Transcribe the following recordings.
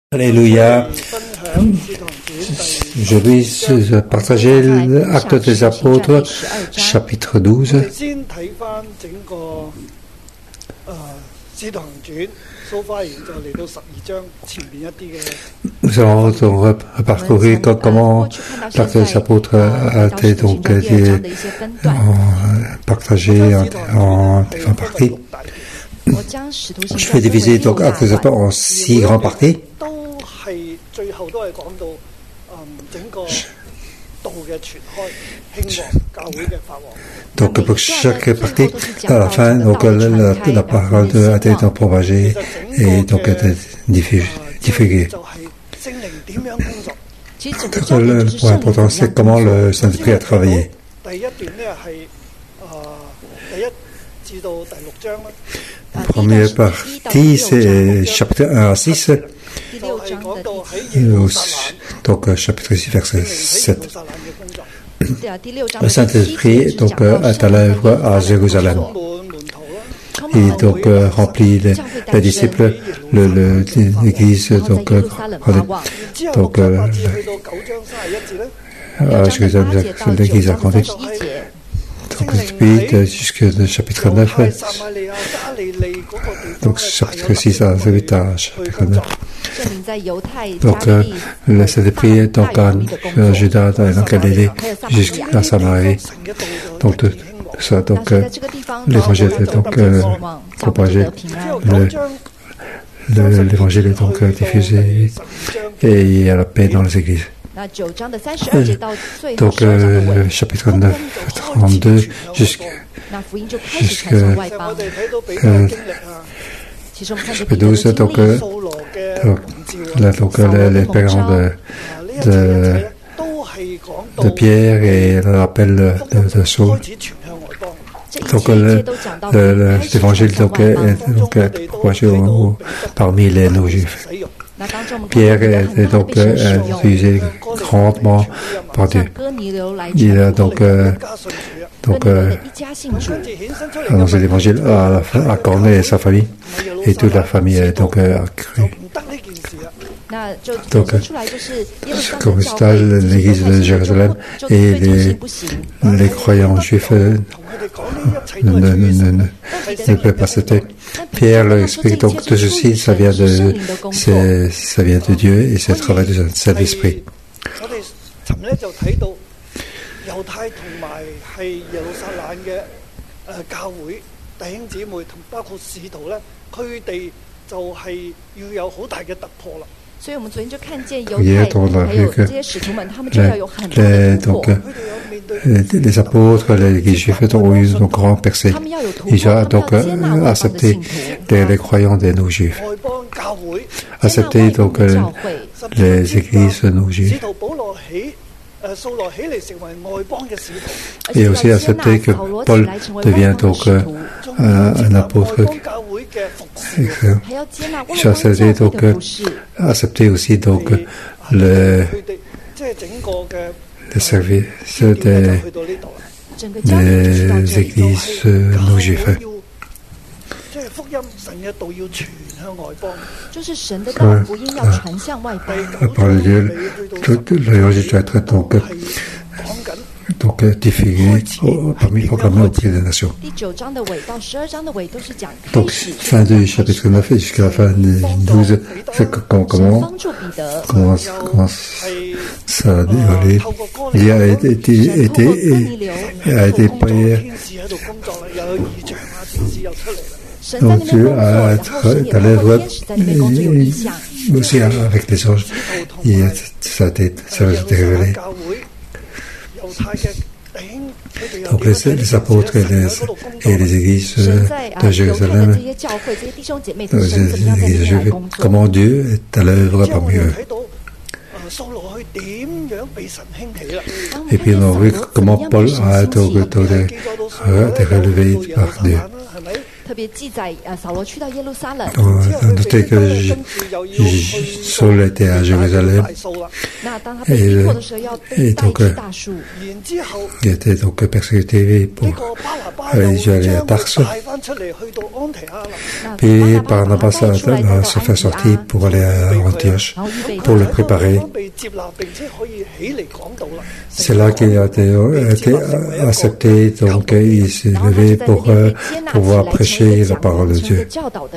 Alléluia. Je vais partager l'acte des apôtres, chapitre 12. Nous allons donc parcourir comment l'acte des apôtres a été donc partagé en différentes parties. Je vais diviser donc l'acte des apôtres en 6 grandes parties. Donc pour chaque partie, à la fin, donc la parole a été propagée et donc a été diffusée. Le point important, c'est comment le Saint-Esprit a travaillé. La première partie, c'est chapitre 1 à 6. Donc, chapitre 6, verset 7. Le Saint-Esprit donc, est à l'œuvre à Jérusalem. Il donc remplit les disciples, l'Église, donc à Jérusalem, l'Église a grandi. Donc, l'Esprit jusqu'au chapitre 9. Donc, chapitre 6 à 8 à chapitre 9. Donc, le Saint-Esprit est donc en Juda, dans Galilée, jusqu'à Samarie. Donc, tout ça, donc, l'évangile est donc propagé. L'évangile est donc diffusé et il y a la paix dans les églises. Donc, chapitre 9, 32, jusqu'à chapitre 12, donc les parents de Pierre et l'appel de Saul. Donc, l'évangile est propagé parmi les non-juifs. Pierre était donc utilisé grandement par Dieu. Il a donc annoncé l'évangile à Corneille et sa famille, et toute la famille a donc cru. Donc, comme ça, l'église de Jérusalem et les croyants juifs ne peuvent pas citer. Pierre leur explique donc tout ceci, ça vient de Dieu et c'est le travail du Saint-Esprit. Hier, on a vu que les apôtres, les juifs ont eu une grande percée. Ils ont donc accepté les croyants des non-juifs. Accepté donc les églises non-juives. Et aussi accepté que Paul devient donc un apôtre. J'ai accepté donc accepté aussi donc le service des églises non-juives. La parole de Dieu, l'évangile doit être donc diffusé proclamé auprès des nations. Donc, fin du chapitre 9 jusqu'à la fin du 12, c'est comment ça a déroulé. Il a été payé. Donc Dieu est à l'œuvre aussi avec les anges. Et ça a été révélé. Donc les apôtres et les églises de Jérusalem, les églises juives, comment Dieu est à l'œuvre parmi eux. Et puis on a vu comment Paul a été relevé par Dieu. Notez que Saul était à Jérusalem et donc il était donc persécuté pour aller à Tarse. Puis Barnabas se fait sortir pour aller à Antioche pour le préparer. C'est là qu'il a été accepté, donc il s'est levé pour pouvoir prêcher la parole de Dieu.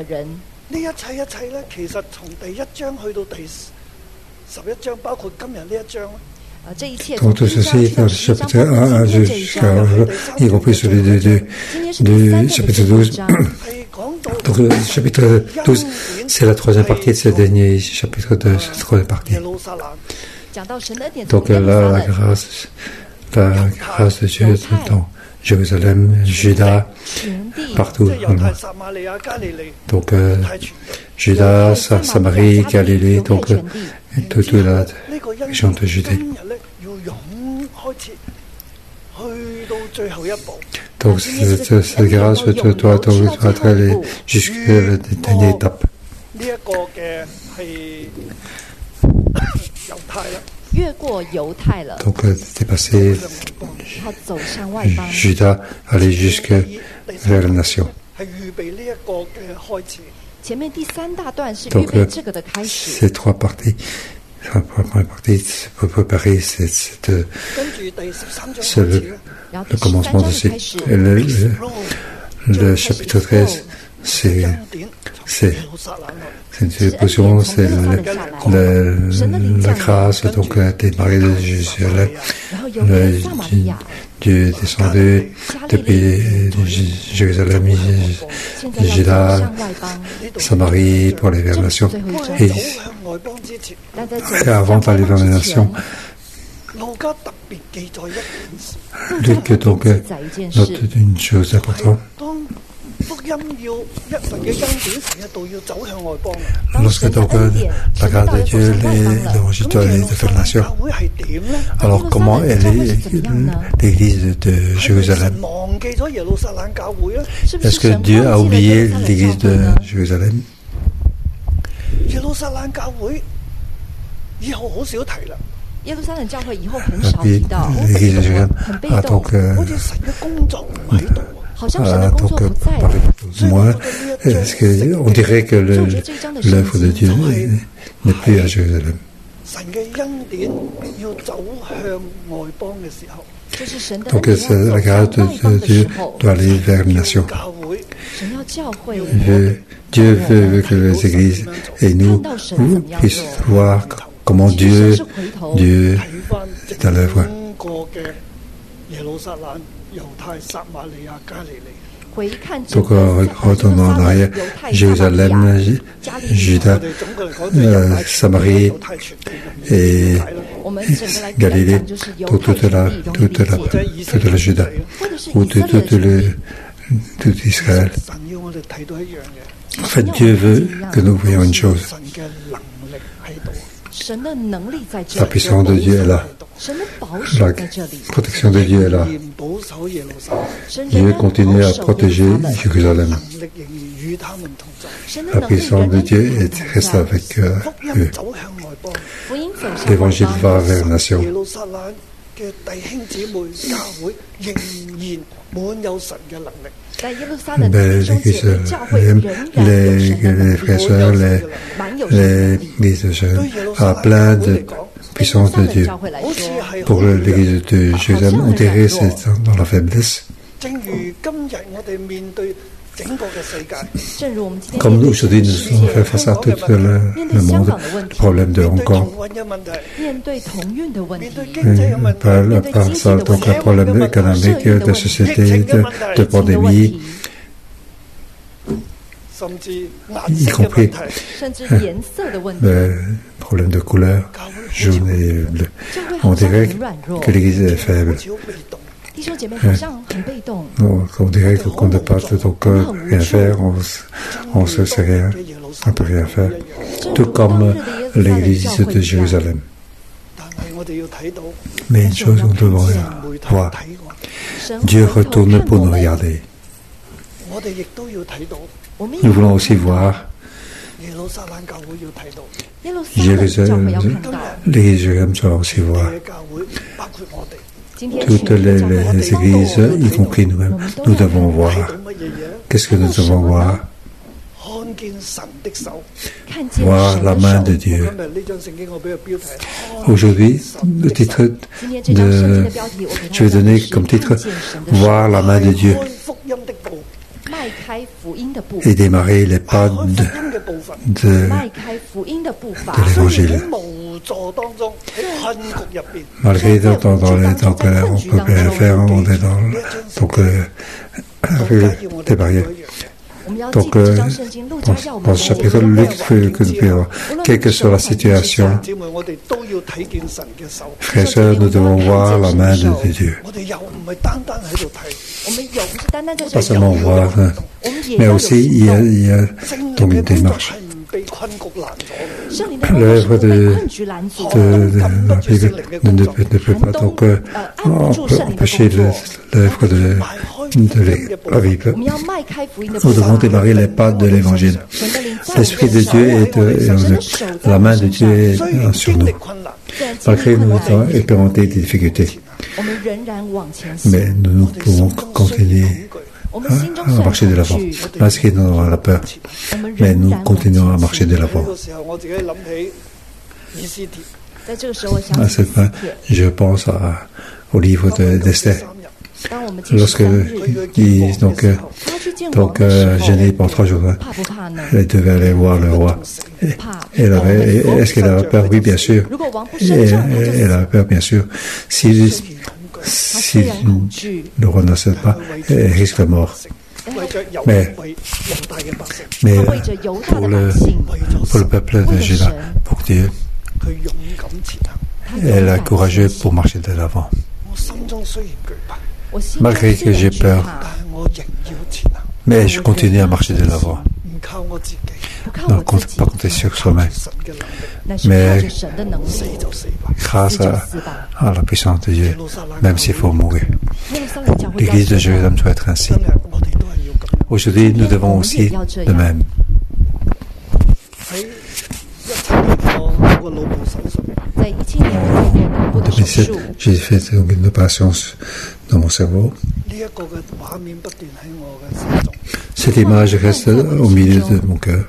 Donc tout ceci dans le chapitre 1 jusqu'à y compris celui du chapitre 12. Donc le chapitre 12, c'est la troisième partie de ce dernier chapitre de cette troisième partie. Donc là, la grâce de Dieu dans Jérusalem, Juda, partout. Donc Juda, Samarie, Galilée, donc toute la région de Judée. Donc cette grâce doit aller jusqu'à la dernière étape. Donc dépasser Juda, aller jusque vers la nation. Donc ces trois parties. La première partie pour préparer le commencement de le chapitre 13, c'est une supposition, c'est la grâce donc des mariés de Jérusalem, Dieu descendu depuis Jérusalem, Juda, Samarie pour aller vers la nation. Et avant d'aller vers la nation, Luc donc note une chose importante. Lorsque donc la grâce de Dieu l'évangile doit aller vers la nation, alors comment est l'église de Jérusalem? Est-ce que Dieu a oublié l'église de Jérusalem? L'église de Jérusalem a donc parlé plus ou moins. Est-ce qu'on dirait que l'œuvre de Dieu n'est plus à Jérusalem? Donc la grâce de Dieu doit aller vers les nations. Dieu veut que les églises et nous puissent voir comment Dieu est à l'œuvre. Donc, retournons en arrière, Jérusalem, Juda, Samarie et Galilée, pour toute la Juda, ou tout Israël. En fait, Dieu veut que nous voyions une chose. La puissance de Dieu est là. La protection de Dieu est là. Dieu continue à protéger Jérusalem. La puissance de Dieu reste avec eux. L'évangile va vers la nation. Mais l'église, les frères et sœurs, l'église a plein de puissance de Dieu. Pour l'église de Jérusalem, on dirait c'est dans la faiblesse. Comme aujourd'hui, nous sommes fait face à tout le monde, le problème de Hong Kong. Par ça, donc le problème économique, de société, de pandémie, y compris le problème de couleur, jaune et bleu. On dirait que l'Église est faible. On dirait qu'on ne peut pas donc rien faire, on se sait rien, on ne peut rien faire. Tout comme l'Église de Jérusalem. Mais une chose on doit voir, Dieu retourne pour nous regarder. Nous voulons aussi voir Jérusalem doit aussi voir toutes les églises, y compris nous-mêmes. Nous devons voir. Qu'est-ce que nous devons voir? Voir la main de Dieu. Aujourd'hui, le titre je vais donner comme titre voir la main de Dieu et démarrer les pas de l'évangile. Malgré dans on peut rien faire, on est avec des barrières. Donc, dans ce chapitre, Luc, que nous pouvons voir, quelle que soit la situation, frères et sœurs, nous devons voir la main de Dieu. Pas seulement voir, mais aussi il y a donc une démarche. L'œuvre de la Bible ne peut pas donc empêcher l'œuvre de la Bible. Nous devons démarrer les pas de l'Évangile. L'Esprit de Dieu est en nous. La main de Dieu est sur nous. Malgré nous expérimenter des difficultés. Mais nous pouvons continuer à marcher de l'avant. Malgré nous avons la peur. Mais nous continuons à marcher de l'avant. À cette fin, je pense au livre d'Esther. Lorsque gênée pendant 3 jours, elle devait aller voir le roi. Est-ce qu'elle avait peur? Oui, bien sûr. Elle avait peur, bien sûr. Si le roi ne sait pas, elle risque la mort. Mais pour le peuple de Juda, pour Dieu, elle est courageuse pour marcher de l'avant. Malgré que j'ai peur, mais je continue à marcher de l'avant. Donc, pas compter sur soi-même, mais grâce à la puissance de Dieu, même s'il faut mourir. L'église de Jérusalem doit être ainsi. Aujourd'hui, nous devons aussi de même. En 2007, j'ai fait une opération dans mon cerveau. Cette image reste au milieu de mon cœur.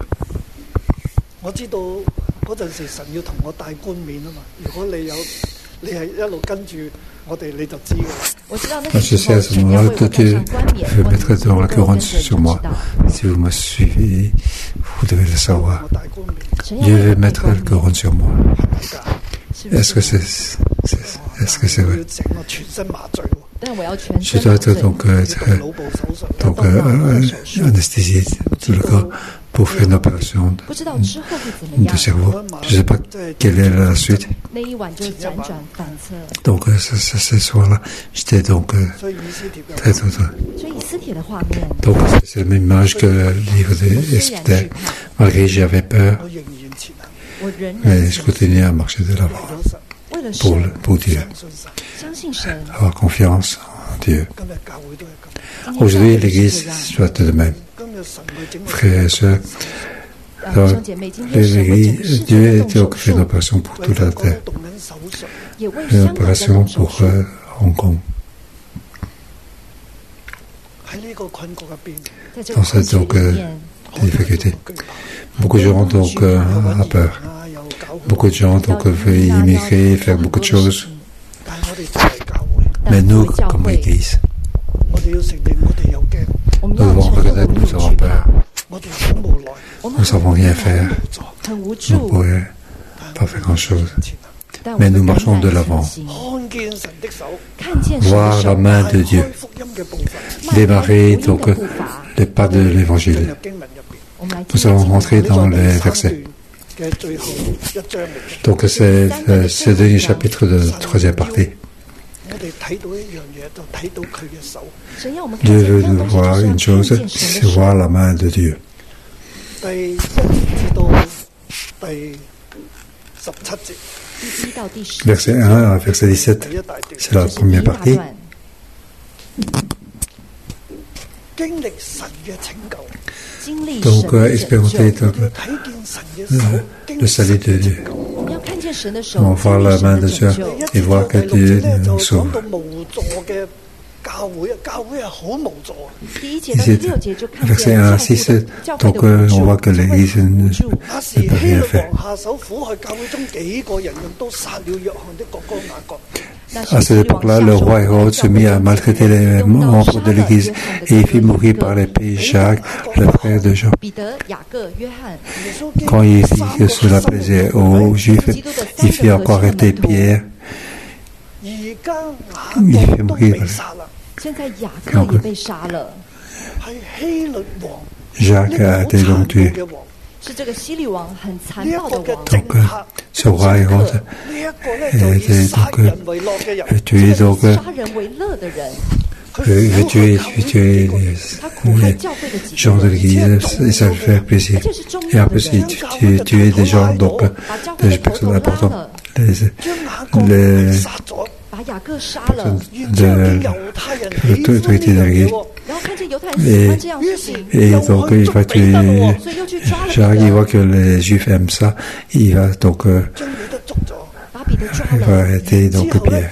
Je sais à ce moment-là que Dieu veut mettre dans la couronne sur moi. Si vous me suivez, vous devez le savoir. Dieu veut mettre la couronne sur moi. Est-ce que c'est vrai? Je dois être donc anesthésié tout le corps pour faire une opération de cerveau. Je ne sais pas quelle est la suite. Donc ce soir-là, j'étais donc très heureux. Donc c'est la même image que le livre d'Esther. Malgré que j'avais peur, mais je continuais à marcher de l'avant pour Dieu. Avoir confiance en Dieu. Aujourd'hui, l'Église doit être de même. Frères et sœurs, Dieu a fait une opération pour toute la terre. Une opération pour Hong Kong. Dans cette difficulté. Beaucoup de gens donc ont peur. Beaucoup de gens donc veulent immigrer, faire beaucoup de choses. Mais nous, comme Église, nous devons reconnaître que nous avons peur. Nous ne savons rien faire. Nous ne pourrions pas faire grand-chose. Mais nous marchons de l'avant. Voir la main de Dieu. Démarrer donc les pas de l'Évangile. Nous allons rentrer dans les versets. Donc c'est le dernier chapitre de la 3e partie. Dieu veut nous voir une chose, c'est voir la main de Dieu. Verset 1 à verset 17, c'est la première partie. Donc, expérimenter le salut de Dieu. On voit la main de Dieu et voir que Dieu nous sauve. Ici, verset 1 à 6, donc on voit que l'Église ne peut rien faire. À cette époque-là, le roi Hérode se mit à maltraiter les membres de l'Église et il fit mourir par l'épée Jacques, le frère de Jean. Quand il vit que cela plaisait aux Juifs, il fit encore arrêter Pierre. Il fit mourir. Donc, Jacques a été donc tué. Donc, ce roi Hérode a été donc tué. Donc, veut tuer les gens de l'Église et ça lui fait plaisir. Et en plus, il tuait des gens, donc des personnes importantes. Les l'autorité de l'Église. Et donc, il va tuer Jacques, il voit que les Juifs aiment ça, il va donc il va arrêter donc Pierre.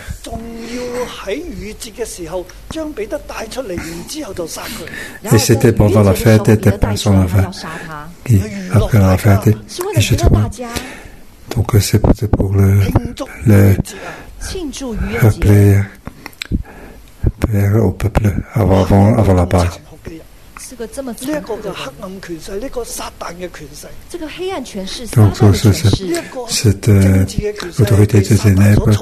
Et c'était pendant la fête des pains sans levain. Après la fête, et je trouve. Donc, c'est pour le rappeler au peuple avant la Pâque. Donc, cette autorité de ténèbres,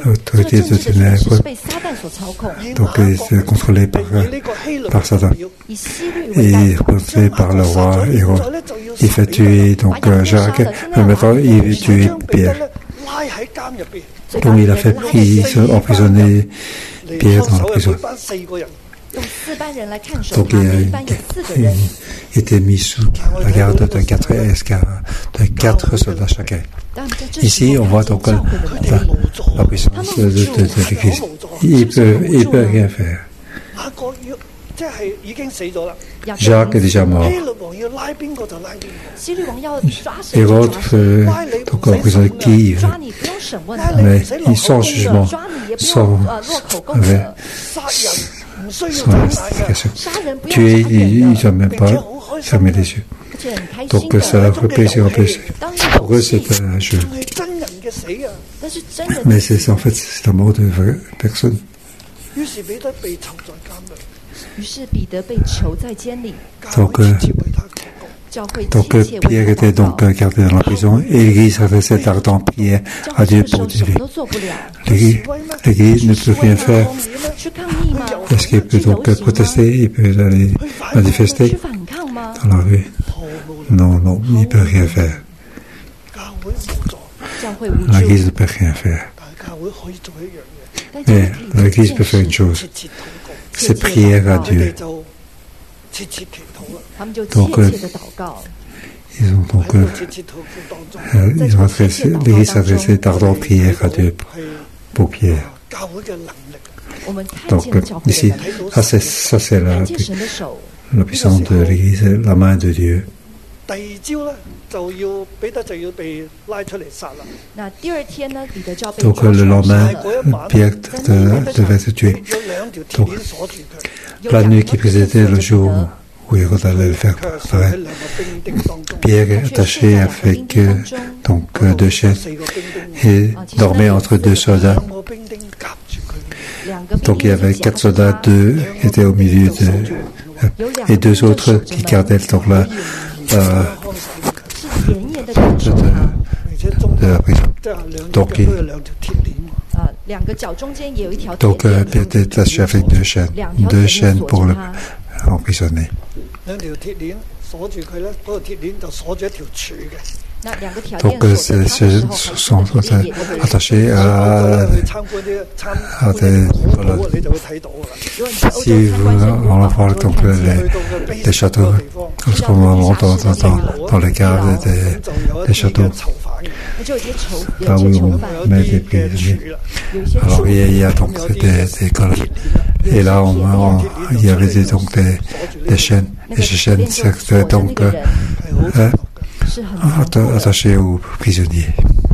donc c'est contrôlé par Satan et contrôlé par le roi Hérode. Il fait tuer donc Jacques, mais maintenant il veut tuer Pierre. Donc il a fait emprisonner Pierre dans la prison. Donc il était mis sous la garde de 4 soldats chacun. Ici, on voit donc la puissance de l'Église. Il peut rien faire. Jacques est déjà mort. Hérode veut donc emprisonner qui il veut. Mais sans jugement, sans investigation. Tuer, ils n'ont même pas fermé les yeux. Donc ça leur fait plaisir en plus. Pour eux, c'est un jeu. Mais en fait, c'est la mort de vraies personnes. Donc Pierre était donc gardé dans la prison et l'Église adressait ardent prière à Dieu pour lui. L'Église ne peut rien faire. Est-ce qu'il peut donc protester? Il peut aller manifester dans la rue? Non, il ne peut rien faire. L'Église ne peut rien faire. Mais l'Église peut faire une chose. C'est prier à Dieu. Donc, l'Église a adressé d'ardentes prières à Dieu pour Pierre. Donc, ici, ça c'est la puissance de l'Église, la main de Dieu. Donc, le lendemain, Pierre devait être tué. Donc, la nuit qui précédait le jour où Hérode allait le faire paraître, Pierre est attaché avec donc 2 chaînes et dormait entre 2 soldats. Donc il y avait 4 soldats, 2 qui étaient au milieu et 2 autres qui gardaient donc de la prison. Donc Pierre était attaché avec 2 chaînes pour l'emprisonner. Donc ces chaînes sont attachées à des colonnes. Si on voit donc les châteaux, lorsqu'on monte dans les caves des châteaux, là où on met des prisonniers. Alors il y a donc des galeries. Et là, il y avait donc des chaînes. Et ces chaînes, c'était donc attachées aux prisonniers.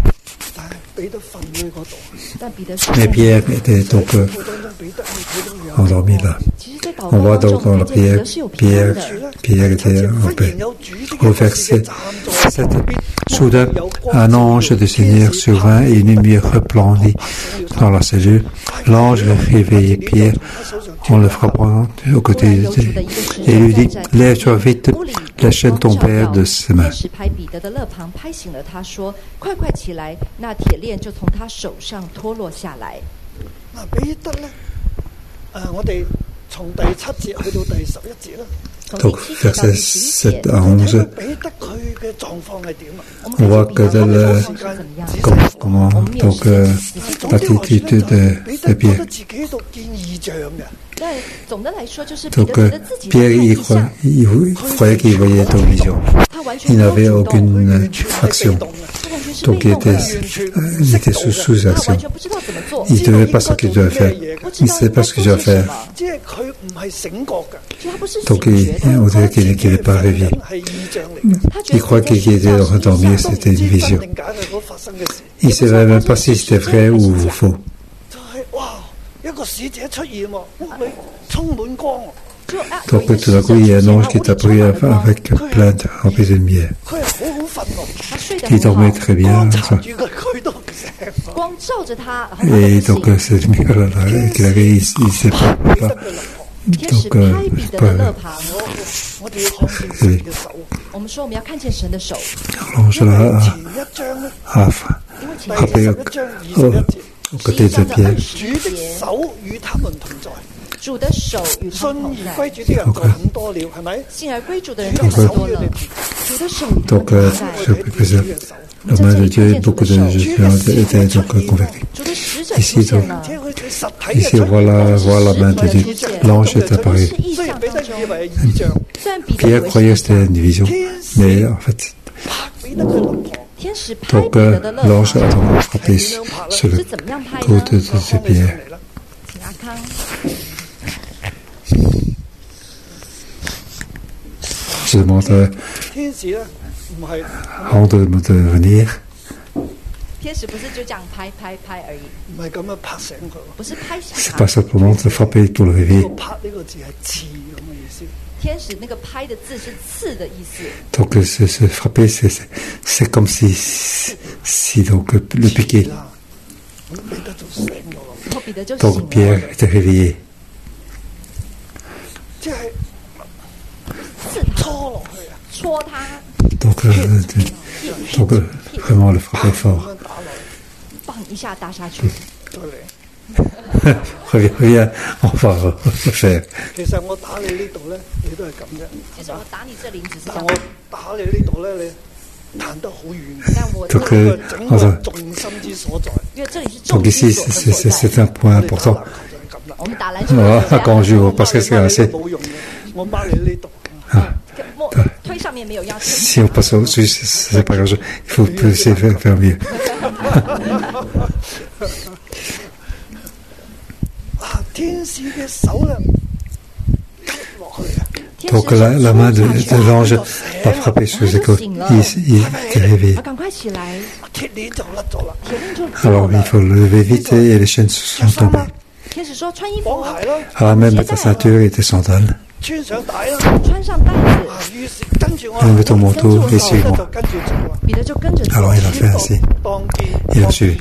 Mais Pierre était donc endormi là. On voit donc dans la prière, Pierre était en paix. Au verset 7, soudain, un ange du Seigneur survint et une lumière resplendit dans la cellule. L'ange réveillait Pierre en le frappant au côté et lui dit, lève-toi vite, les chaînes tombèrent de ses mains. Donc, versets 7 à 11, on voit que comment donc l'attitude de Pierre. Donc, Pierre, il croyait qu'il voyait une vision. Il n'avait aucune action. Donc, il était sous action. Il ne savait pas ce qu'il devait faire. Il ne savait pas ce qu'il devait faire. Donc, on dirait qu'il n'est pas réveillé. Il croit qu'il était endormi, c'était une vision. Il ne savait même pas si c'était vrai ou faux. Donc tout d'un coup, il y a un ange qui est apparu avec plein de remplis de lumière. Il dormait très bien. Et donc cette lumière-là qu'il avait, il ne sait pas. Donc, l'ange a frappé au côté de Pierre. Donc, la main de Dieu, beaucoup de gens étaient donc convertis. Ici, on voit la main de Dieu. L'ange est apparu. Pierre croyait que c'était une vision, mais en fait, donc l'ange a donc frappé sur le côté de Pierre. Je demande avant de venir. C'est pas simplement de frapper pour le réveiller. Donc se frapper, c'est comme si donc le piquer. Donc Pierre était réveillé. Donc vraiment le frapper fort. Reviens, on va refaire. Donc ici, c'est un point important. Quand on joue, parce que c'est assez. Si on passe au-dessus, c'est pas grave. Il faut essayer de faire mieux. Donc la main de l'ange a frappé sur les côtes. Il est réveillé. Alors il faut le lever vite et les chaînes sont tombées. Alors même ta ceinture et tes sandales. Enlève ton manteau et suis-moi. Alors il a fait ainsi. Il a suivi.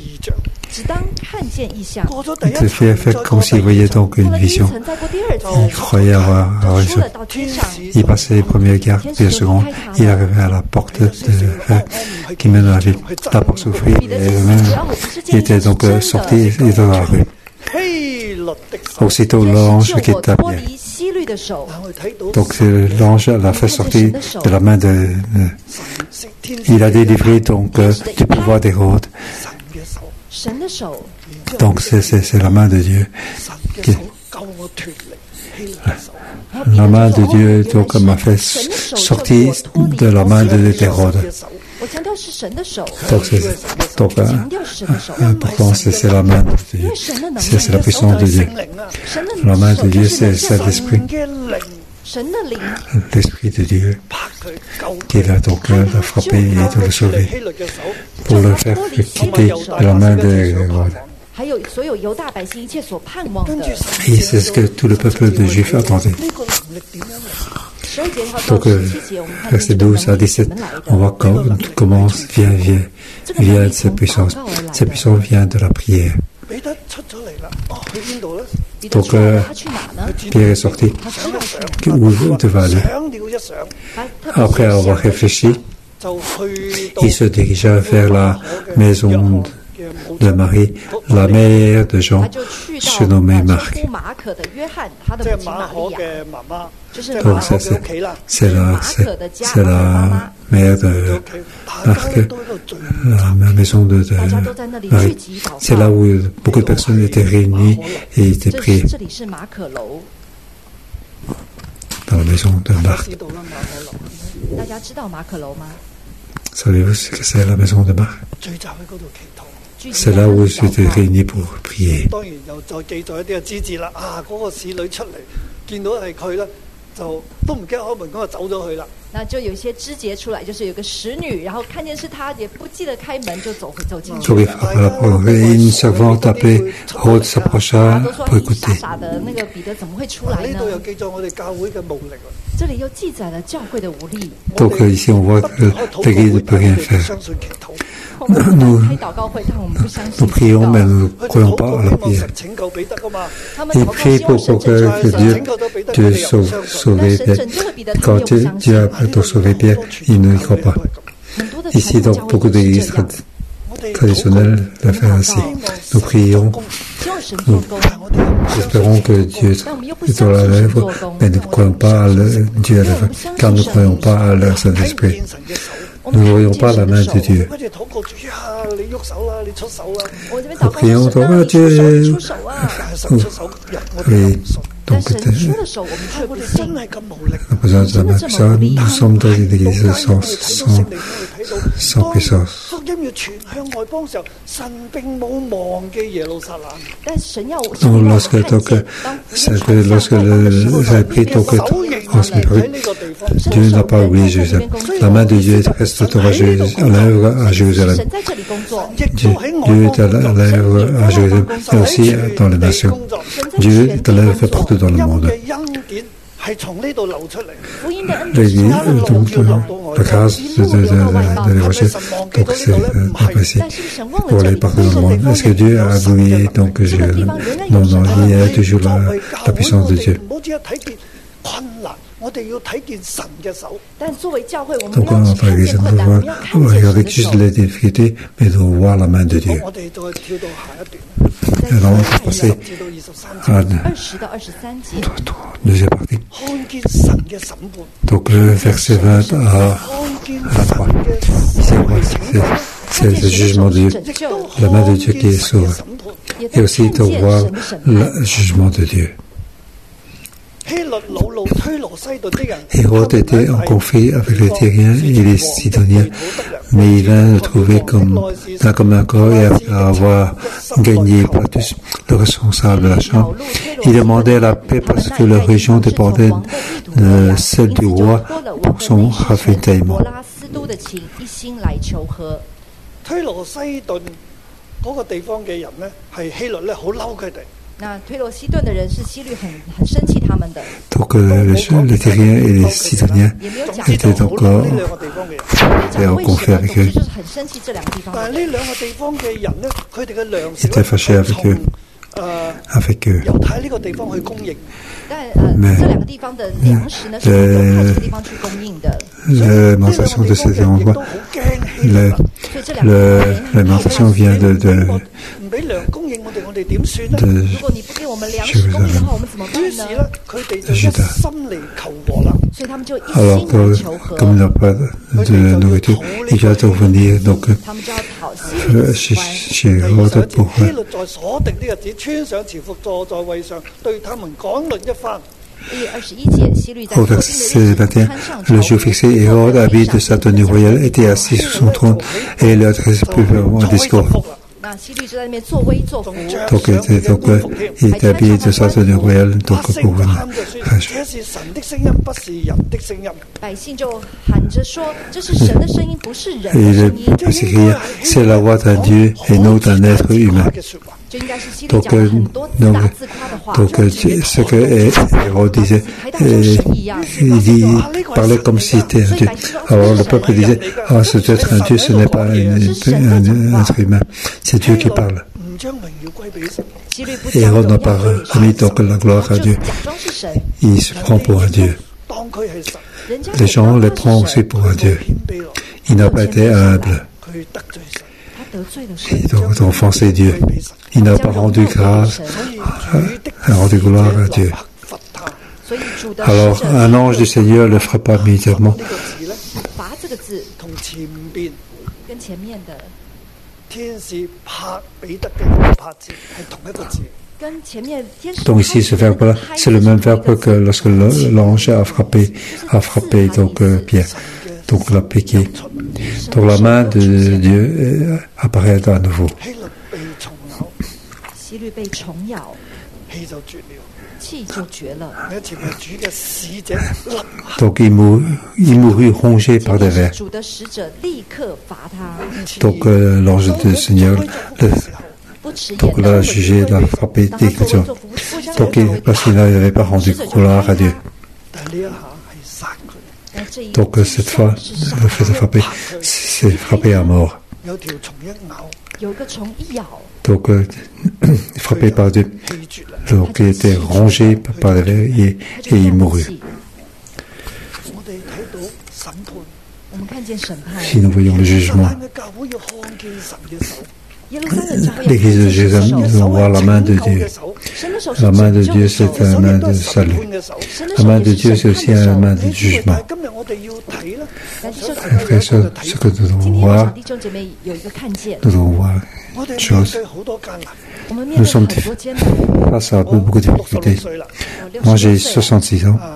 Il s'est fait comme s'il voyait donc une vision. Il croyait avoir raison. Il passait les premiers gardes, puis les secondes. Il arrivait à la porte qui mène à la ville. La porte s'ouvrit et il était donc sorti et dans la rue. Aussitôt l'ange quitta Pierre. Donc l'ange l'a fait sortir de la main de... il a délivré donc du pouvoir d'Hérode. Donc c'est la main de Dieu. La main de Dieu donc m'a fait sortir de la main d'Hérode. pourtant c'est la main de Dieu, c'est la puissance de Dieu. La main de Dieu, c'est l'esprit. L'esprit de Dieu qui va donc le frapper et de le sauver pour le faire quitter de la main de Hérode. Et c'est ce que tout le peuple de Juifs attendait. Donc, verset 12 à 17, on voit comment vient cette puissance. Cette puissance vient de la prière. Donc, Pierre est sorti. Où il va aller? Après avoir réfléchi, il se dirigea vers la maison de Marie, la mère de Jean, surnommée Marc. Donc c'est la mère de Marc, la maison de Marie. C'est là où beaucoup de personnes étaient réunies et étaient priées. Dans la maison de Marc. Savez-vous ce que c'est la maison de Marc? C'est là où ils étaient réunis pour prier. Une servante appelée Rode s'approcha pour écouter. Donc ici on voit que l'Église ne peut rien faire. Nous prions, mais nous ne croyons pas à la prière. Ils prient pour que Dieu sauve Pierre. Quand Dieu a sauvé Pierre, ils ne y croient pas. Ici, dans beaucoup d'églises traditionnelles, le font ainsi. Nous prions, nous espérons que Dieu est dans la lèvre, mais nous ne croyons pas à Dieu à l'œuvre, car nous ne croyons pas à leur Saint-Esprit. Nous ne voyons pas la main de Dieu. Nous prions, donc Dieu. Oui, donc nous sommes dans une église sans puissance. Donc lorsque j'ai pris Dieu n'a pas oublié Jérusalem. La main de Dieu reste à l'œuvre à Jérusalem. Dieu est à l'œuvre à Jérusalem et aussi dans les nations. Dieu est à l'œuvre partout dans le monde. Donc, la grâce de l'évangile, donc c'est apprécié pour aller partout dans le monde. Est-ce que Dieu a oublié donc Jérusalem? Non, il y a toujours la puissance de Dieu. Donc, en tant qu'Église, nous devons regarder juste les difficultés, mais nous devons voir la main de Dieu. Alors, on va passer à la deuxième partie. Donc, verset 20 à 3. C'est le jugement de Dieu, la main de Dieu qui est sauve. Et aussi de voir le jugement de Dieu. Hérode était en conflit avec les Tyriens et les Sidoniens, mais il vint le trouver d'un commun accord et après avoir gagné Platus, le responsable de la chambre. Il demandait la paix parce que leur région dépendait de celle du roi pour son ravitaillement. Donc les Tyriens et les Sidoniens étaient donc en conflit avec eux. Ils étaient fâchés avec eux. Mais l'alimentation de ces endroits, l'alimentation vient de Jérusalem, de Juda. Alors comme il n'a pas de nourriture, il va revenir donc chez Hérode pour Au verset 21, le jour fixé, Hérode, habillé de sa tenue royale, était assis sur son trône et il adressait plus un discours. Donc, il était habillé de sa tenue royale, donc pour venir. Et il s'écrit, c'est la voix d'un Dieu et non d'un être humain. Donc, ce que Hérode disait, il parlait comme si c'était un Dieu. Alors le peuple disait, c'est peut-être un Dieu, ce n'est pas un être humain, c'est Dieu qui parle. Et Hérode n'a pas remis donc la gloire à Dieu. Il se prend pour un Dieu. Les gens les prennent aussi pour un Dieu. Il n'a pas été humble. Donc, offenser Dieu. Il n'a pas rendu grâce, rendu gloire à Dieu. Alors, un ange du Seigneur le frappa immédiatement. Donc ici, ce verbe-là, c'est le même verbe que lorsque l'ange a frappé donc Pierre. Donc l'a piqué. Donc la main de Dieu apparaît à nouveau. Donc il mourut rongé par des vers. Donc l'ange du Seigneur l'a jugé, l'a frappé dès que ça. Donc parce qu'il n'avait pas rendu gloire à Dieu. Donc cette fois, le fait de frapper, c'est frapper à mort. Donc frappé par Dieu. Donc il était rongé par les vers et il mourut. Si nous voyons le jugement, l'Église de Jésus doit voir la main de Dieu. La main de Dieu, c'est une main de salut. La main de Dieu, c'est aussi une main de jugement. Frères et sœurs, ce que nous devons voir une chose. Nous sommes face à beaucoup de difficultés. Moi, j'ai 66 ans.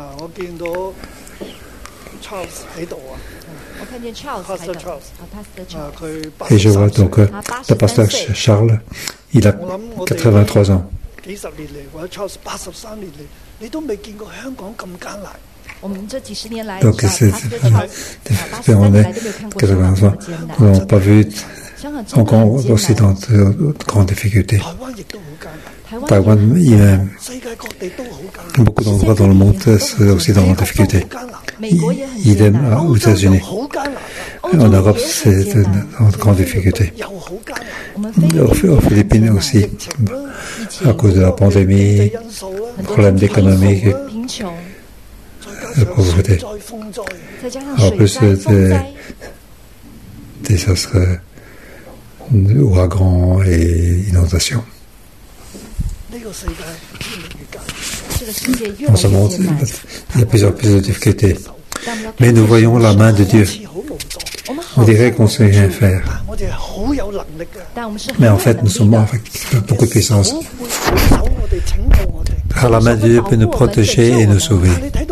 Et je vois donc le pasteur Charles, il a 83 ans. Donc c'est on est 80 ans, nous n'avons pas vu encore aussi dans de grandes difficultés. Taïwan, beaucoup d'endroits dans le monde, c'est aussi dans la difficulté. Idem aux États-Unis. En Europe, c'est une grande difficulté. Aux Philippines aussi, à cause de la pandémie, problèmes économiques, la pauvreté. En plus des désastres, ouragans et inondations. Dans ce monde, il y a plusieurs de difficultés. Mais nous voyons la main de Dieu. On dirait qu'on ne sait rien faire. Mais en fait, nous sommes avec beaucoup de puissance. Car la main de Dieu peut nous protéger et nous sauver.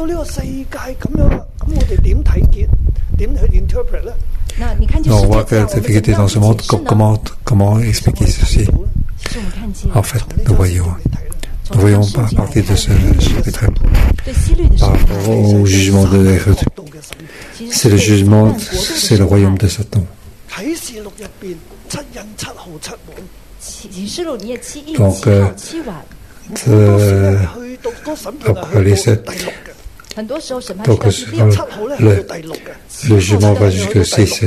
On voit que la difficulté dans ce monde, comment expliquer ceci? En fait, nous voyons à partir de ce chapitre par rapport au jugement de l'Hérode. C'est le jugement, c'est le royaume de Satan. Donc, Apocalypse, donc le jugement va jusqu'au 6.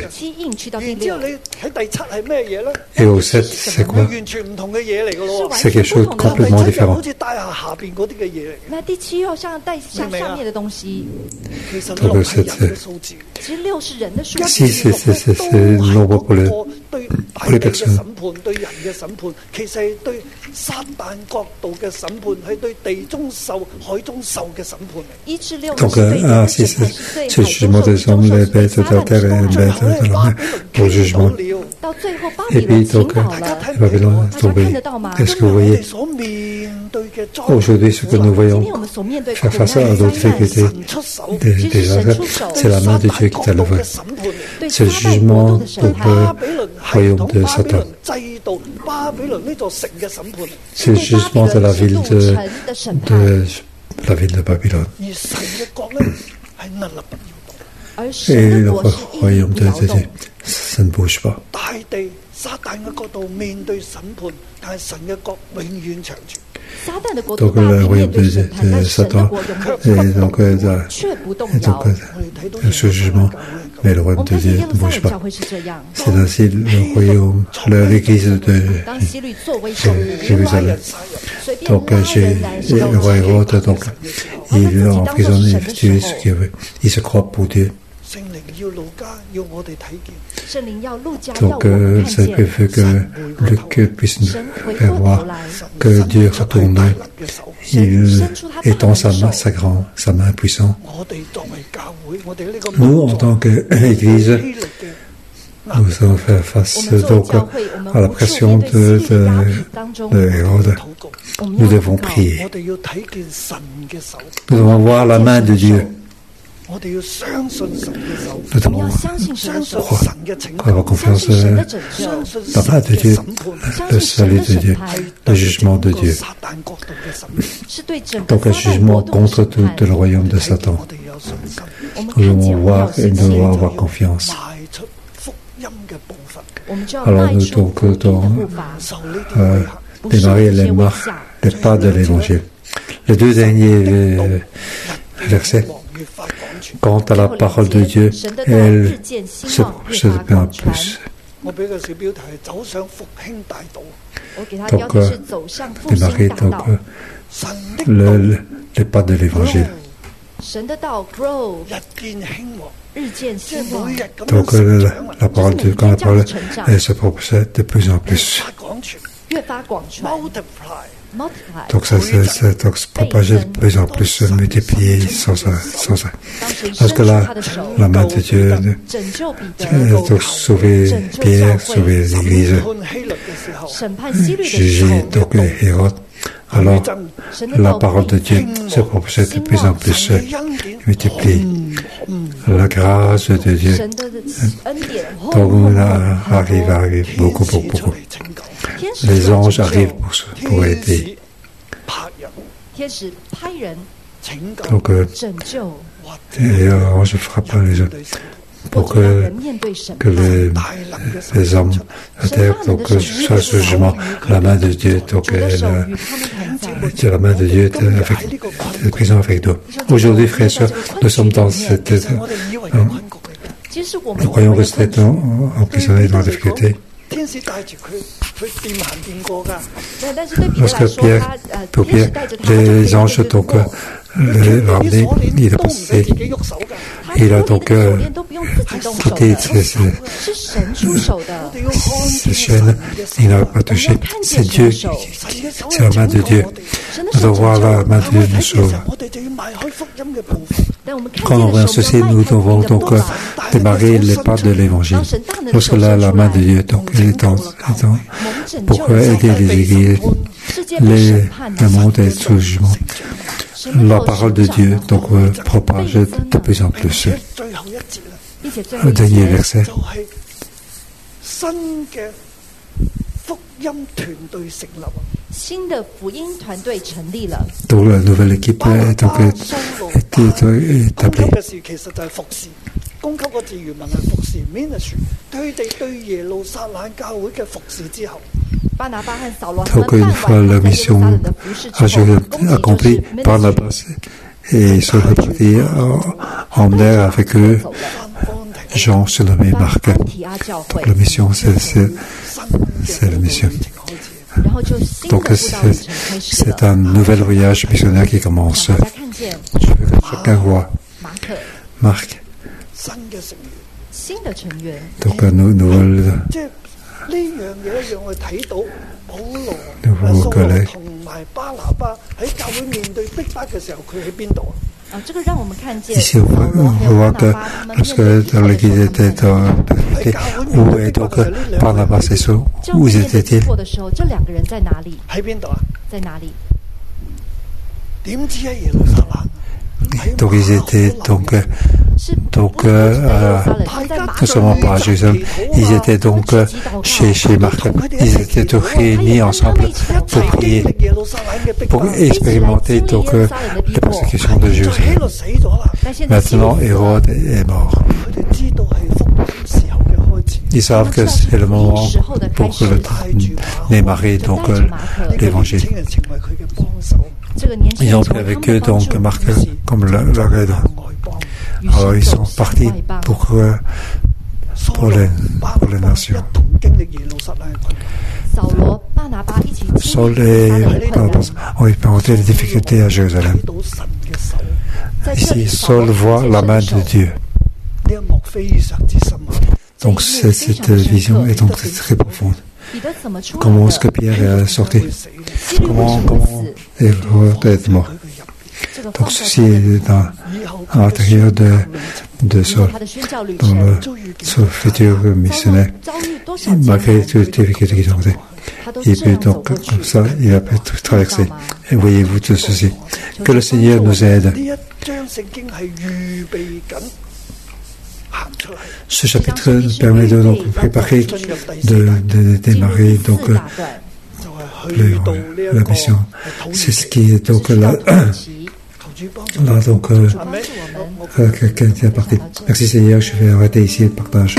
Et au 7, c'est quoi? C'est quelque chose de complètement différent. Donc le 7, si c'est le nombre pour les personnes. Donc, ainsi, ce jugement des hommes, les bêtes de la terre et les bêtes de la mer, pour le jugement. Et puis, donc, Babylone est tombé. Est-ce que vous voyez aujourd'hui ce que nous voyons faire face à d'autres difficultés? Déjà, c'est la main de Dieu qui t'a levé. C'est le jugement pour le royaume de Satan. C'est le jugement de la ville de Babylone. Et le royaume de Dieu, ça ne bouge pas. Donc le royaume de Satan et donc ce jugement, mais le royaume de Dieu ne bouge pas. C'est ainsi le royaume, l'église de Jérusalem. Donc le roi Hérode, donc il est emprisonné, il tue ce qu'il veut, il se croit pour Dieu. Donc, le Saint-Esprit veut que Luc puisse nous faire voir que Dieu retourne. Il étend sa main puissante. Nous, en tant qu'Église, nous allons faire face donc à la pression de Hérode. Nous devons prier. Nous devons voir la main de Dieu. Nous devons avoir confiance dans la main de Dieu, le salut de Dieu, le jugement de Dieu. Donc un jugement contre tout le royaume de Satan. Nous devons voir et nous devons avoir confiance. Alors nous devons démarrer les pas de l'Évangile. Les deux derniers versets. Quant à la parole de Dieu, elle se projette de plus en plus. Donc, démarrer les pas de l'Évangile. Donc, la parole de Dieu, quand la parole, elle se projette de plus en plus. Donc ça se propager de plus en plus, se multiplier sans arrêt. Parce que là, la main de Dieu donc sauver Pierre, sauver l'Église, juger donc Hérode. Alors, la parole de Dieu se projette de plus en plus, se multiplie. La grâce de Dieu donc arrive beaucoup. Les anges arrivent pour aider. Donc, les anges frappent les hommes pour que les hommes à terre soient sous jugement. La main de Dieu, donc la main de Dieu est présente avec nous. Aujourd'hui, frères et sœurs, nous sommes dans cette... nous croyons que c'est emprisonné dans la difficulté. Lorsque Pierre, les anges donc l'ont ramené, il a passé, il a donc quitté ces chaînes, il n'a pas touché. C'est Dieu, c'est la main de Dieu. Nous devons voir la main de Dieu nous sauve. Quand on voit ceci, nous devons donc démarrer les pas de l'Évangile. Lorsque là, la main de Dieu donc est pour aider les églises, le monde est sous jugement. La parole de Dieu donc propage de plus en plus. Le dernier verset. Donc la nouvelle équipe est donc établie. Donc une fois la mission accomplie, Barnabas et sont repartis emmener avec eux Jean surnommé Marc. Donc la mission, c'est la mission. Donc c'est un nouvel voyage missionnaire qui commence. Je veux que chacun voit Marc. Donc un nouveau collègue. Ici, on voit que lorsque dans l'Église était où est donc Barnabas et Saul, où étaient-ils? Donc ils étaient donc non seulement pas à Jérusalem, ils étaient donc chez Marc. Ils étaient tous réunis ensemble pour prier, pour expérimenter donc les persécutions de Jérusalem. Maintenant, Hérode est mort. Ils savent que c'est le moment pour démarrer donc l'évangile. Ils ont pris avec eux donc Marc comme leur aide. Alors ils sont partis pour les nations. Saul et Barnabas ont expérimenté les difficultés à Jérusalem. Ici, Saul voit la main de Dieu. Donc cette vision est donc très profonde. Comment est-ce que Pierre est sorti? Comment Hérode est mort? Donc ceci est à l'intérieur de Saul, dans son futur missionnaire, malgré toutes les difficultés qu'ils ont été. Il peut donc comme ça, il a pu traverser. Et voyez-vous tout ceci. Que le Seigneur nous aide. Ce chapitre nous permet de donc préparer, de démarrer donc la mission. C'est ce qui est donc là donc quelqu'un qui est parti. Merci Seigneur, je vais arrêter ici le partage.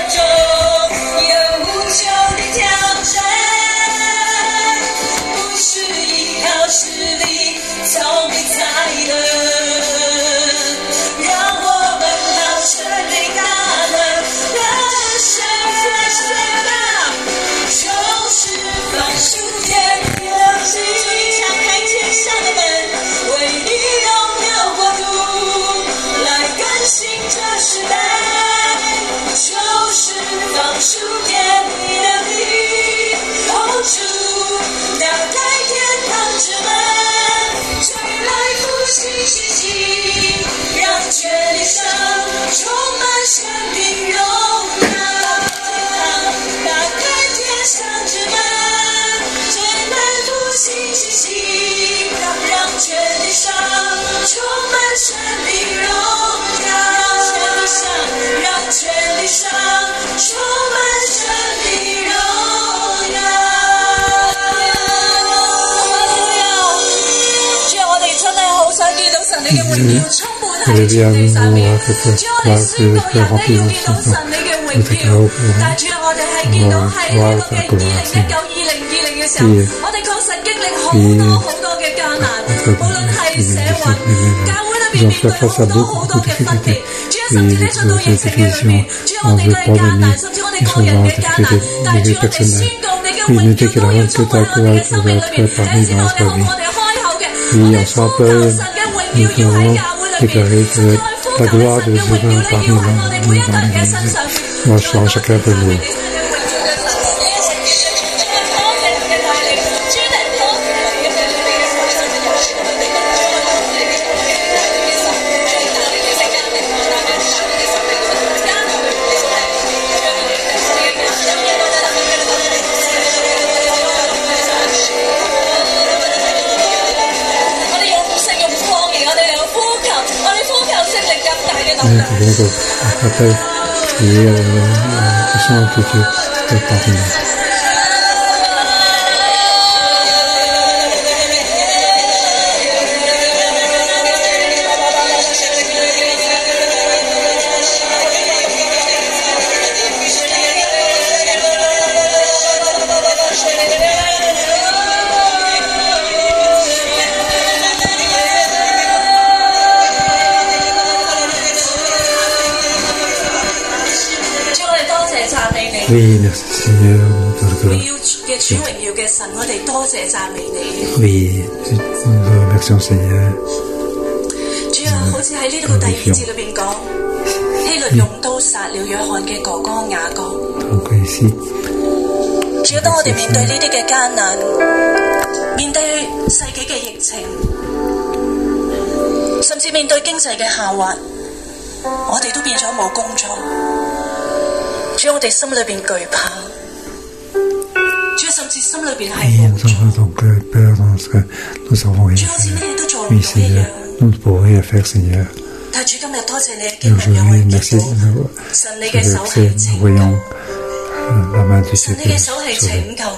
不是 les biens nous cette place de remplir nos sens, nous te au courant, voir ta gloire. Ils ont fait face à beaucoup de difficultés. Et les divisions en veut pardonner. Ils sont dans des difficultés personnelles. L'unité qui la rend que ta gloire peut être parmi dans notre vie. Et ensemble, nous pouvons déclarer que la gloire de Dieu parmi nous dans l'Église. Moi, je suis chacun de nous. Donc, après, prier la question que Dieu peut pardonner. Oui, merci Seigneur, oui, nous remercions Seigneur. Donc ici, 主要當我哋面對呢啲嘅艱難，面對世紀嘅疫情，甚至面對經濟嘅下滑，我哋都變咗冇工作。主，我哋心裏邊懼怕，主甚至心裏邊係無助。主，好似咩都做唔到一樣。但係主今日多謝你嘅經文有為結果，神你嘅手係拯救，神你嘅手係拯救。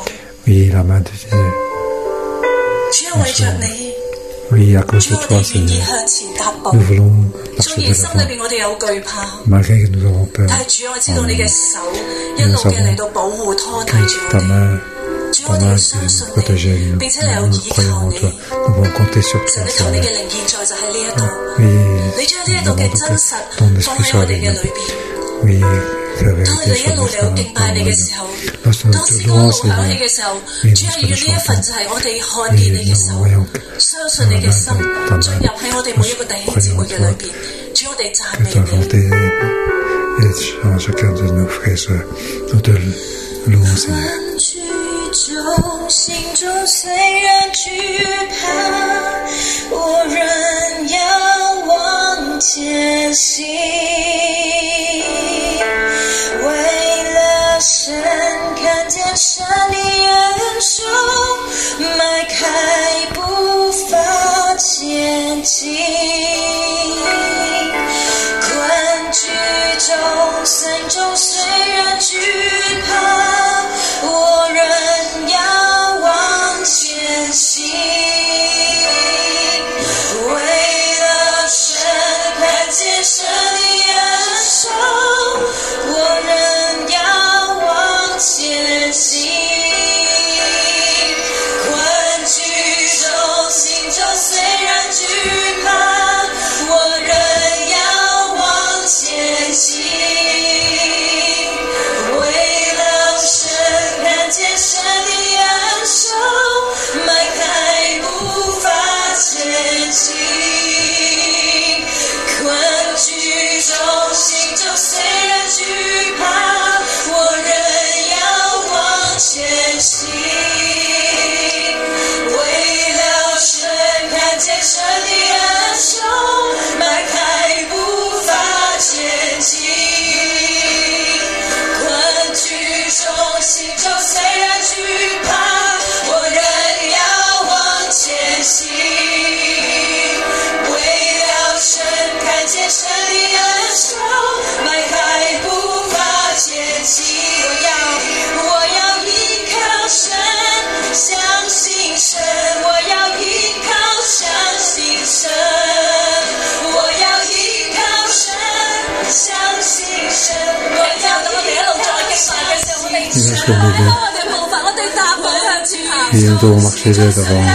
主啊，為着你。主，我哋願意向前踏步。雖然心裏邊我哋有懼怕，但係主，我知道你嘅手一路嘅嚟到保護拖帶住我哋。主，我哋要相信你，並且你有依靠你。神，你同你嘅靈現在就喺呢一度，你將呢一度嘅真實放喺我哋嘅裏邊。當你一路嚟到敬拜你嘅時候，當詩歌一路響起嘅時候，主啊，願呢一份就係我哋看見你嘅手，相信你嘅心進入喺我哋每一個弟兄姊妹嘅裏邊。主，我哋讚美你。困居中，心中雖然懼怕，我仍要往前行。神看見神的恩手，邁開步伐前進。困居中，心中雖然懼怕，我仍要往前行。為了神看見神的恩手，我仍要前行。困居中，心中雖然懼怕，我仍要往前行。為了 nous sommes levés. Et nous devons marcher devant.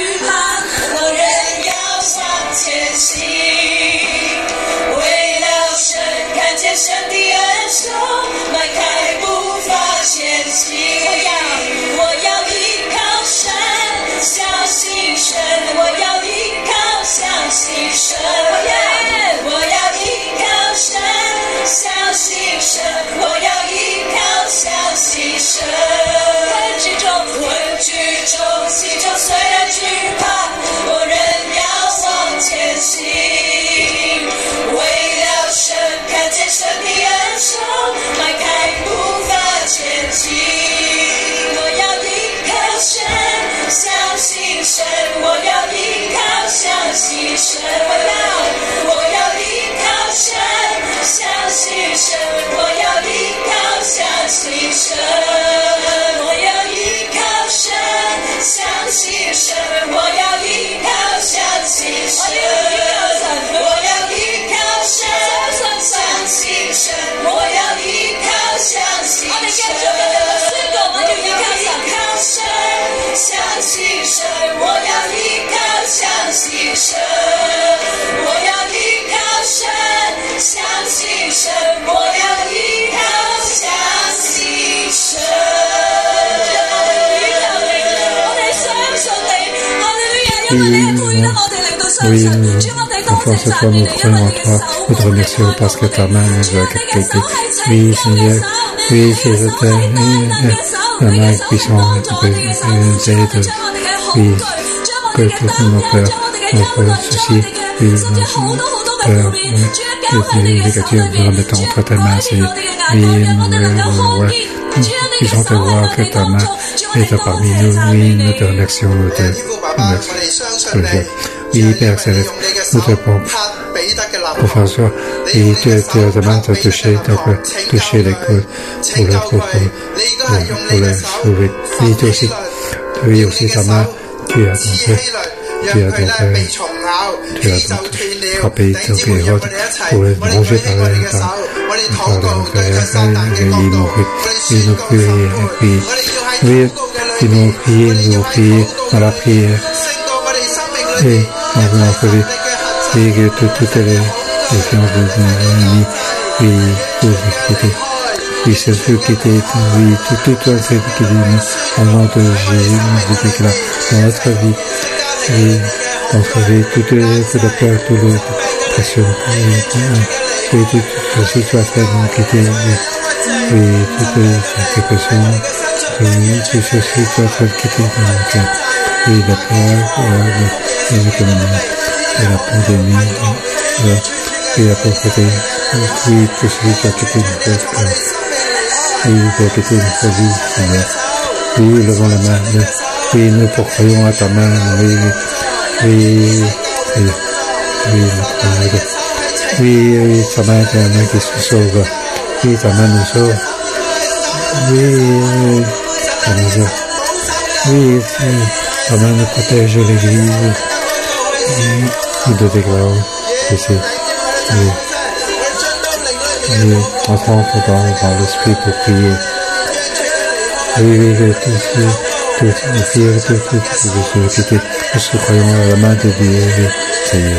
Oui, enfin, cette fois, nous croyons en toi. Nous te remercions parce que ta main nous a captés. Oui, Seigneur. Oui, c'est ta main puissante qui nous aide. Oui, que tous nos peurs, soucis, oui, nos peurs, et les négatives, nous remettons entre tes mains, Seigneur. Oui, puissons te voir que ta main est parmi nous. Oui, nous te remercions, nous te remercions. Oui, Père Céleste, nous te prions pour faire ça. Et tu ta main t'a touché les coudes pour les sauver. Et toi aussi ta main, tu as frappé ton cœur pour les manger par nous prier dans la prière. Et on veut appeler et que toutes les défiances de nos ennemis, oui, oui, c'est ceux qui étaient, oui, tout ceux qui étaient au nom de Jésus, nous déclarons dans notre vie, toutes les peurs, toutes les pressions, oui, toutes les situations qui étaient, oui, toutes les pressions, oui, toutes ces situations qui étaient dans le cœur, oui, la peur, l'économie, la pandémie, et la pauvreté, oui, tout celui qui a quitté notre cœur, oui, qui a quitté notre vie, Seigneur. Oui, levons la main, oui, nous procurons à ta main, oui, ta main est la main qui se sauve, oui, ta main nous sauve, oui, ta main nous sauve, oui, ta main nous protège l'Église, nous te déclarons que c'est, oui, entrons dans l'esprit pour prier. Oui, tout, nous croyons à la main de Dieu, Seigneur.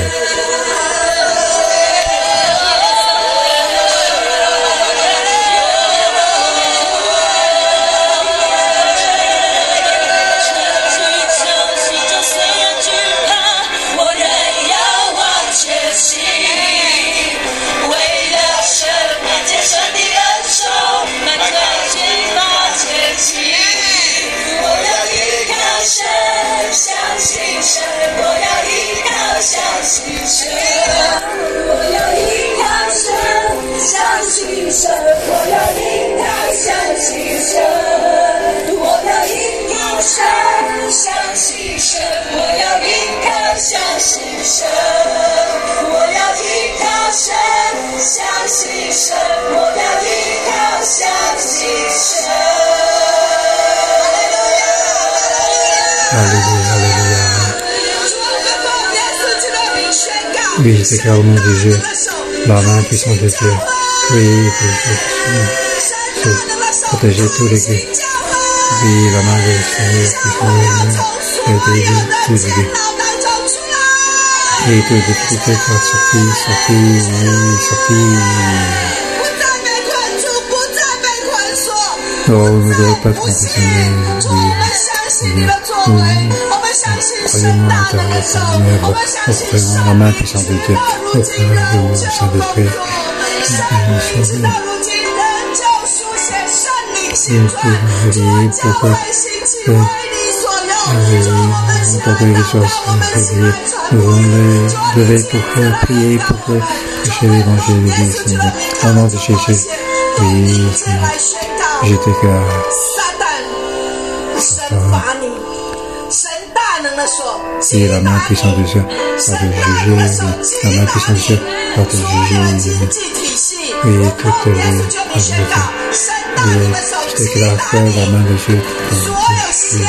Oui, je déclare au nom de Dieu, la main puissante de Dieu. Oui, protéger tous les guets. Oui, la main du Seigneur qui fait aider tous les guets. Et toutes les difficultés qui sont sorties. Oh, on ne doit pas être emprisonné. Oui, croyons en ta Seigneur, offrons la main puissante de Dieu, offrons le Saint-Esprit. Entendez les choses, nous allons les lever pour prier, pour prêcher l'évangile de Dieu, Seigneur. Au nom de Jésus, oui, Seigneur, je déclare et la main puissante de Dieu va te juger, la main puissante de Dieu va te juger, et toutes les iniquités. Je déclare que la main de Dieu va te juger.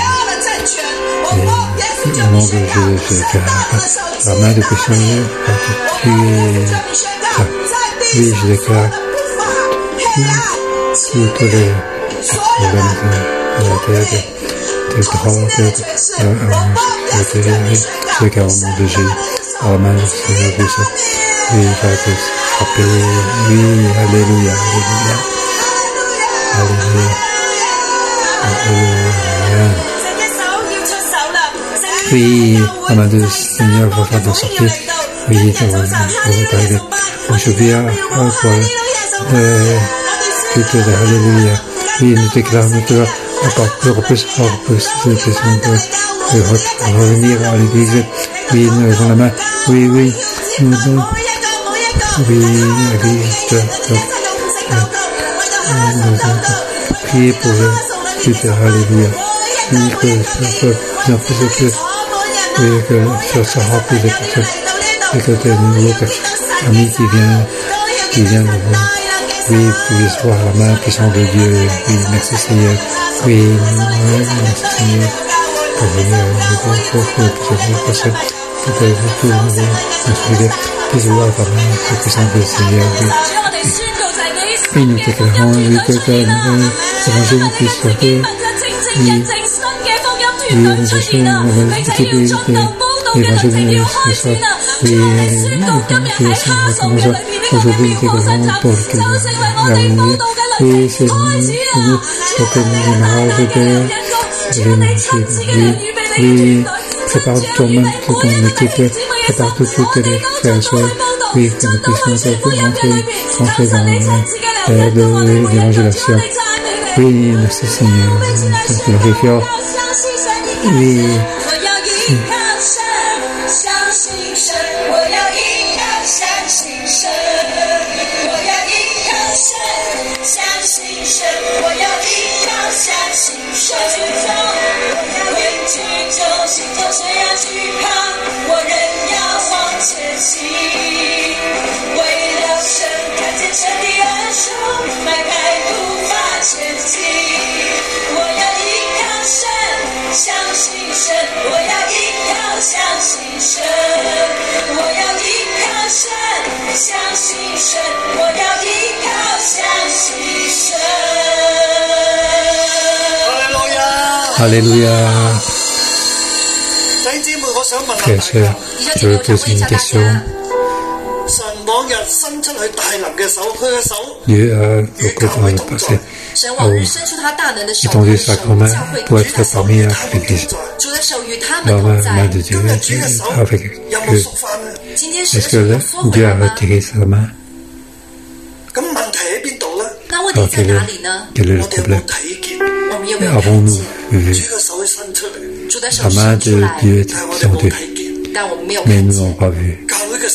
Et au nom de Jésus, je déclare la main de puissance de Dieu va te tuer. Oui, je déclare toutes les problèmes de la terre, des grands têtes, je déclare au nom de Jésus, la main du Seigneur puissant, oui, va te frapper, oui, alléluia, alléluia, alléluia, alléluia. Oui, la main du Seigneur va faire de sortir, oui, on va arriver. Aujourd'hui, à toi, alléluia. Oui, nous déclarons encore plus de revenir à l'église. Oui, nous avons la main. Oui, nous prier pour le Dieu, alléluia. Oui, que bien plus oui, que ça remplit de personnes, et que tes nouveaux amis qui viennent nous voir. Oui, puisse voir la main puissante de Dieu. Oui, merci Seigneur. Oui, merci Seigneur. Pour venir pour que personne qui peut tout nous puisse voir la main puissante du Seigneur. Oui, nous déclarons que l'évangile puisse sortir. Oui, nous cherchons l'évangile aujourd'hui, nous déclarons pour que oui, c'est nous, pour que nous démarrons oui, prépare toi-même, ton équipe, prépare toutes les frères et sœurs, oui, que nous puissions entrer dans l'évangélisation. Oui, merci Seigneur, nous te glorifions. Oui. Alléluia. Frères et sœurs, je veux poser une question. Dieu a beaucoup dans le passé étendu sa grand-main pour être parmi l'Église. La main de Dieu avec eux. Est-ce que Dieu a retiré sa main? Alors quel est le problème? Avons-nous vu la main de Dieu est étendue, mais nous n'avons pas vu.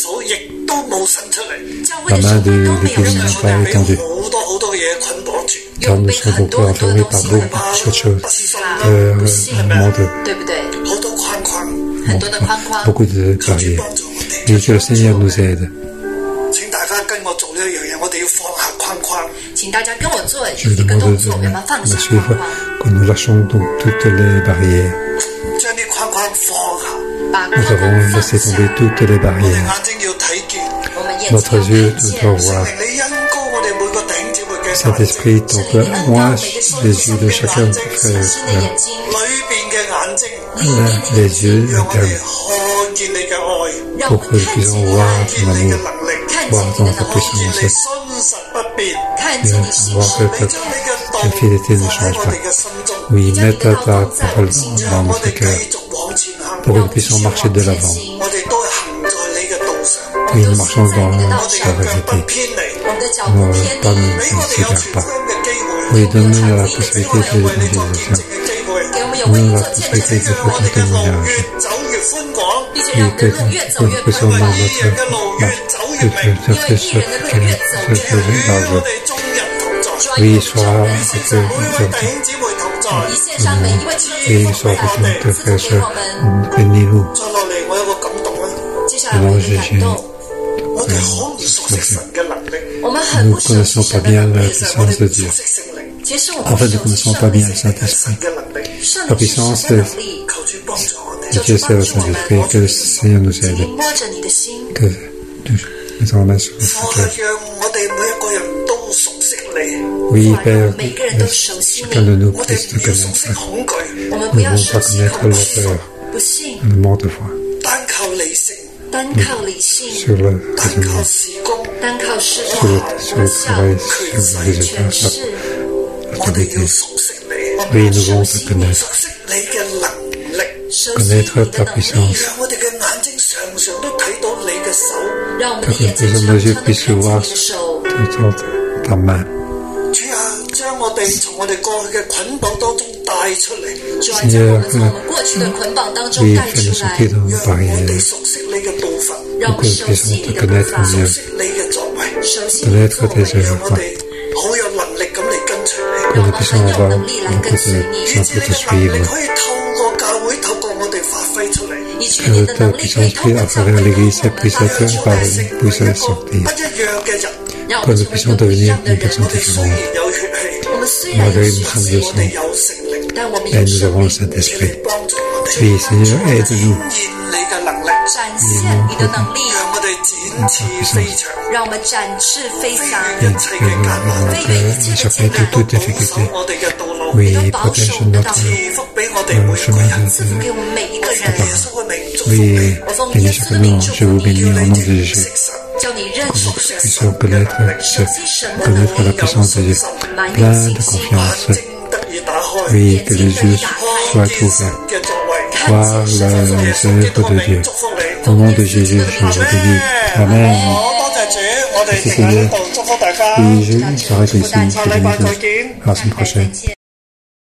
La main de l'Église n'a pas étendue, car nous sommes beaucoup enfermés par beaucoup de choses. Beaucoup de barrières. Et que le Seigneur nous aide. Je vous demande de me suivre, que nous lâchons donc toutes les barrières. Nous avons laissé tomber toutes les barrières. Notre yeux doit voir. Saint-Esprit, donc, oint les yeux de chacun de tes frères et sœurs, les yeux internes, pour que nous puissions voir ton amour, voir dans ta puissance, et voir que ta fidélité ne change pas. Oui, mets ta parole dans notre cœur, pour que nous puissions marcher de l'avant. Oui, nous marchons dans la vérité. Nous pas nous égarons pas. Oui, donne-nous la possibilité de l'évangélisation. Donne-nous la possibilité de faire ton témoignage. Oui, que nous puissions dans notre large. Oui, sois avec oui, sois avec notre frère et sœur. Bénis-nous. Alors, Jésus, nous ne connaissons pas bien la puissance de Dieu. En fait, nous ne connaissons pas bien le Saint-Esprit. La puissance de Dieu, c'est le Saint-Esprit. Que le Seigneur nous aide. Que nous mettons la main sur notre cœur. Oui, Père, chacun de nous puisse te connaître. Nous ne voulons pas connaître la peur, le manque de foi. Sur le raisonnement, sur le travail, sur le résultat, l'autorité. Oui, nous voulons te connaître. Connaître ta puissance. Que nos yeux puissent voir ta main. Seigneur, oui, fais-nous sortir de nos barrières, pour que nous puissions te connaître mieux, connaître tes œuvres, que nous puissions avoir beaucoup de puissance pour te suivre, que ta puissance à travers l'Église puisse sortir, que nous puissions devenir une personne différente. Malgré nous sommes de sang, et nous avons le Saint-Esprit. Oui, Seigneur, aide-nous. Échapper de toute difficulté. Oui, protège notre chemin de parole. Oui, bénis chacun de nous. Je vous bénis au nom de Jésus. Que nous puissions connaître la puissance de Dieu. Plein de confiance. Oui, que les yeux soient ouverts. Voir les œuvres de Dieu. Au nom de Jésus, je vous bénis. Amen. Merci Seigneur. Oui, je s'arrête ici. À la semaine prochaine.